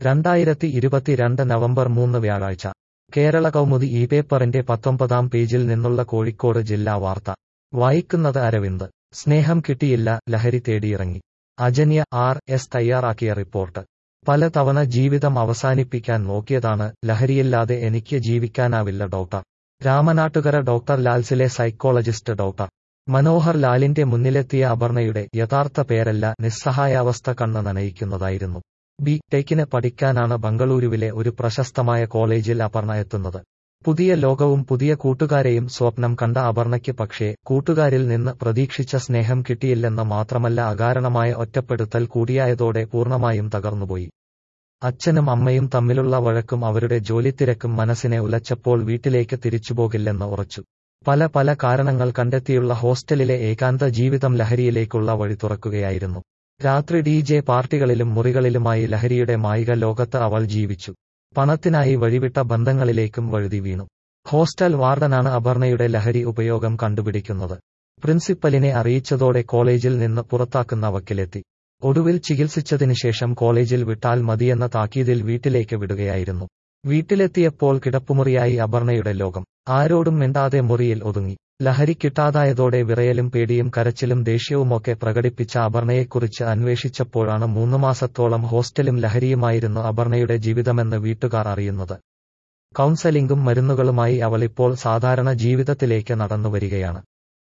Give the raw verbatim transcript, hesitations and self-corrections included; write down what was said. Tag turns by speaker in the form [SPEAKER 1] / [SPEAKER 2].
[SPEAKER 1] രണ്ടായിരത്തി ഇരുപത്തിരണ്ട് നവംബർ മൂന്ന് വ്യാഴാഴ്ച കേരള കൗമുദി ഈ പേപ്പറിന്റെ പത്തൊമ്പതാം പേജിൽ നിന്നുള്ള കോഴിക്കോട് ജില്ലാ വാർത്ത വായിക്കുന്നത് അരവിന്ദ്. സ്നേഹം കിട്ടിയില്ല, ലഹരി തേടിയിറങ്ങി. അജന്യ ആർ എസ് തയ്യാറാക്കിയ റിപ്പോർട്ട്. പല തവണ ജീവിതം അവസാനിപ്പിക്കാൻ നോക്കിയതാണ്, ലഹരിയില്ലാതെ എനിക്ക് ജീവിക്കാനാവില്ല. ഡോക്ടർ രാമനാട്ടുകര. ഡോക്ടർ ലാൽസിലെ സൈക്കോളജിസ്റ്റ് ഡോക്ടർ മനോഹർ ലാലിന്റെ മുന്നിലെത്തിയ അപർണയുടെ യഥാർത്ഥ പേരല്ല നിസ്സഹായാവസ്ഥ കണ്ണ് നനയിക്കുന്നതായിരുന്നു. ബി ടെക്കിന് പഠിക്കാനാണ് ബംഗളൂരുവിലെ ഒരു പ്രശസ്തമായ കോളേജിൽ അപർണ എത്തുന്നത്. പുതിയ ലോകവും പുതിയ കൂട്ടുകാരെയും സ്വപ്നം കണ്ട അപർണയ്ക്ക് പക്ഷേ കൂട്ടുകാരിൽ നിന്ന് പ്രതീക്ഷിച്ച സ്നേഹം കിട്ടിയില്ലെന്ന് മാത്രമല്ല, അകാരണമായ ഒറ്റപ്പെടുത്തൽ കൂടിയായതോടെ പൂർണ്ണമായും തകർന്നുപോയി. അച്ഛനും അമ്മയും തമ്മിലുള്ള വഴക്കും അവരുടെ ജോലിത്തിരക്കും മനസ്സിനെ ഉലച്ചപ്പോൾ വീട്ടിലേക്ക് തിരിച്ചുപോകില്ലെന്ന് ഉറച്ചു. പല പല കാരണങ്ങൾ കണ്ടെത്തിയുള്ള ഹോസ്റ്റലിലെ ഏകാന്ത ജീവിതം ലഹരിയിലേക്കുള്ള വഴി തുറക്കുകയായിരുന്നു. രാത്രി ഡി ജെ പാർട്ടികളിലും മുറികളിലുമായി ലഹരിയുടെ മായിക ലോകത്ത് അവൾ ജീവിച്ചു. പണത്തിനായി വഴിവിട്ട ബന്ധങ്ങളിലേക്കും വഴുതി വീണു. ഹോസ്റ്റൽ വാർഡനാണ് അപർണയുടെ ലഹരി ഉപയോഗം കണ്ടുപിടിക്കുന്നത്. പ്രിൻസിപ്പലിനെ അറിയിച്ചതോടെ കോളേജിൽ നിന്ന് പുറത്താക്കുന്ന വക്കിലെത്തി. ഒടുവിൽ ചികിത്സിച്ചതിന് ശേഷം കോളേജിൽ വിട്ടാൽ മതിയെന്ന താക്കീതിൽ വീട്ടിലേക്ക് വിടുകയായിരുന്നു. വീട്ടിലെത്തിയപ്പോൾ കിടപ്പുമുറിയായി അപർണയുടെ ലോകം. ആരോടും മിണ്ടാതെ മുറിയിൽ ഒതുങ്ങി. ലഹരി കിട്ടാതായതോടെ വിറയലും പേടിയും കരച്ചിലും ദേഷ്യവുമൊക്കെ പ്രകടിപ്പിച്ച അപർണയെക്കുറിച്ച് അന്വേഷിച്ചപ്പോഴാണ് മൂന്നു മാസത്തോളം ഹോസ്റ്റലും ലഹരിയുമായിരുന്നു അപർണയുടെ ജീവിതമെന്ന് വീട്ടുകാർ അറിയുന്നത്. കൗൺസലിംഗും മരുന്നുകളുമായി അവളിപ്പോൾ സാധാരണ ജീവിതത്തിലേക്ക് നടന്നുവരികയാണ്.